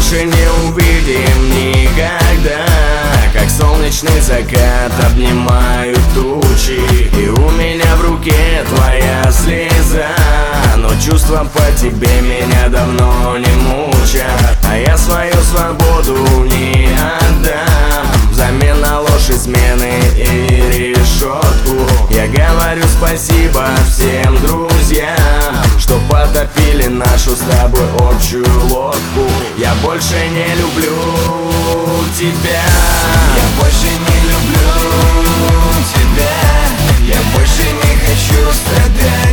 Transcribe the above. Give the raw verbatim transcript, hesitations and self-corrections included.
больше не увидим никогда. Как солнечный закат обнимают тучи, и у меня в руке твоя слеза. Но чувства по тебе меня давно не мучат, а я свою свободу не отдам взамен на ложь, измены и решетку. Я говорю спасибо всем друзьям, что потопили нашу с тобой общую лодку. Я больше не люблю тебя. Я больше не люблю тебя. Я больше не хочу страдать.